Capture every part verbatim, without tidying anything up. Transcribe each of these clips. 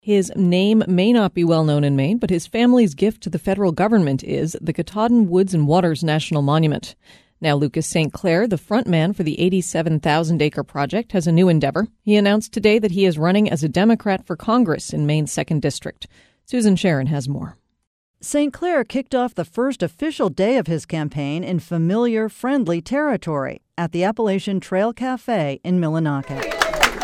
His name may not be well known in Maine, but his family's gift to the federal government is the Katahdin Woods and Waters National Monument. Now Lucas Saint Clair, the frontman for the eighty-seven thousand acre project, has a new endeavor. He announced today that he is running as a Democrat for Congress in Maine's second District. Susan Sharon has more. Saint Clair kicked off the first official day of his campaign in familiar, friendly territory at the Appalachian Trail Cafe in Millinocket.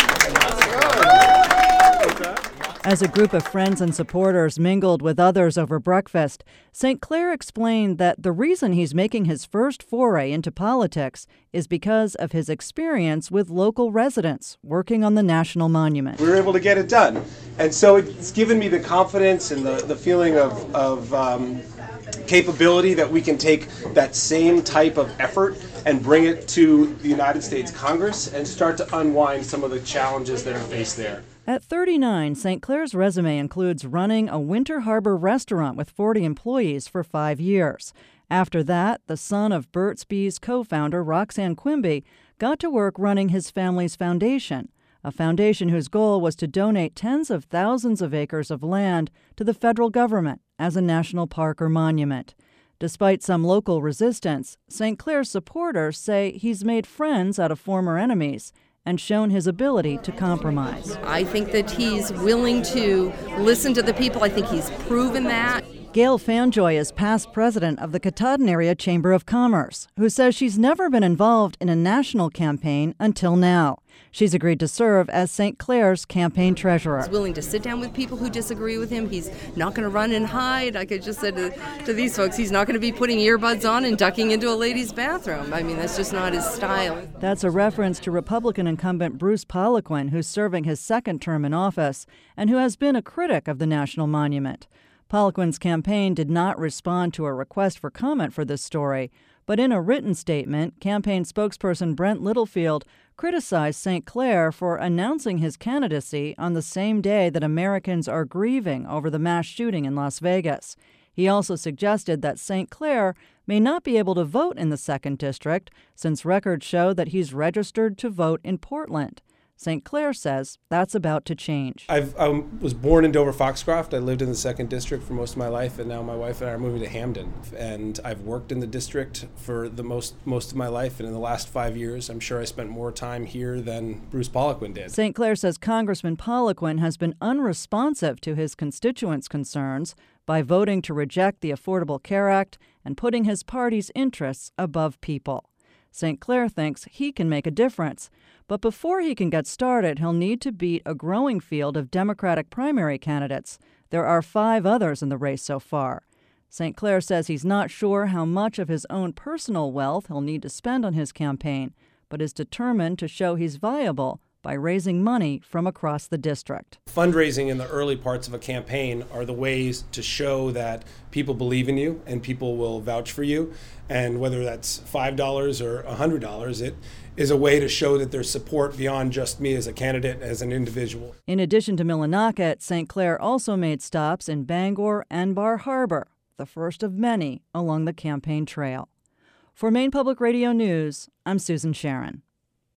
As a group of friends and supporters mingled with others over breakfast, Saint Clair explained that the reason he's making his first foray into politics is because of his experience with local residents working on the national monument. We were able to get it done. And so it's given me the confidence and the, the feeling of, of um, capability that we can take that same type of effort and bring it to the United States Congress and start to unwind some of the challenges that are faced there. At thirty-nine, Saint Clair's resume includes running a Winter Harbor restaurant with forty employees for five years. After that, the son of Burt's Bees co-founder Roxanne Quimby got to work running his family's foundation, a foundation whose goal was to donate tens of thousands of acres of land to the federal government as a national park or monument. Despite some local resistance, Saint Clair's supporters say he's made friends out of former enemies and shown his ability to compromise. I think that he's willing to listen to the people. I think he's proven that. Gail Fanjoy is past president of the Katahdin Area Chamber of Commerce, who says she's never been involved in a national campaign until now. She's agreed to serve as Saint Clair's campaign treasurer. He's willing to sit down with people who disagree with him. He's not going to run and hide. Like I just said to, to these folks, he's not going to be putting earbuds on and ducking into a lady's bathroom. I mean, that's just not his style. That's a reference to Republican incumbent Bruce Poliquin, who's serving his second term in office and who has been a critic of the national monument. Poliquin's campaign did not respond to a request for comment for this story, but in a written statement, campaign spokesperson Brent Littlefield criticized Saint Clair for announcing his candidacy on the same day that Americans are grieving over the mass shooting in Las Vegas. He also suggested that Saint Clair may not be able to vote in the second District since records show that he's registered to vote in Portland. Saint Clair says that's about to change. I've, I was born in Dover-Foxcroft. I lived in the second District for most of my life, and now my wife and I are moving to Hamden. And I've worked in the district for the most most of my life, and in the last five years, I'm sure I spent more time here than Bruce Poliquin did. Saint Clair says Congressman Poliquin has been unresponsive to his constituents' concerns by voting to reject the Affordable Care Act and putting his party's interests above people. Saint Clair thinks he can make a difference. But before he can get started, he'll need to beat a growing field of Democratic primary candidates. There are five others in the race so far. Saint Clair says he's not sure how much of his own personal wealth he'll need to spend on his campaign, but is determined to show he's viable by raising money from across the district. Fundraising in the early parts of a campaign are the ways to show that people believe in you and people will vouch for you. And whether that's five dollars or one hundred dollars, it is a way to show that there's support beyond just me as a candidate, as an individual. In addition to Millinocket, Saint Clair also made stops in Bangor and Bar Harbor, the first of many along the campaign trail. For Maine Public Radio News, I'm Susan Sharon.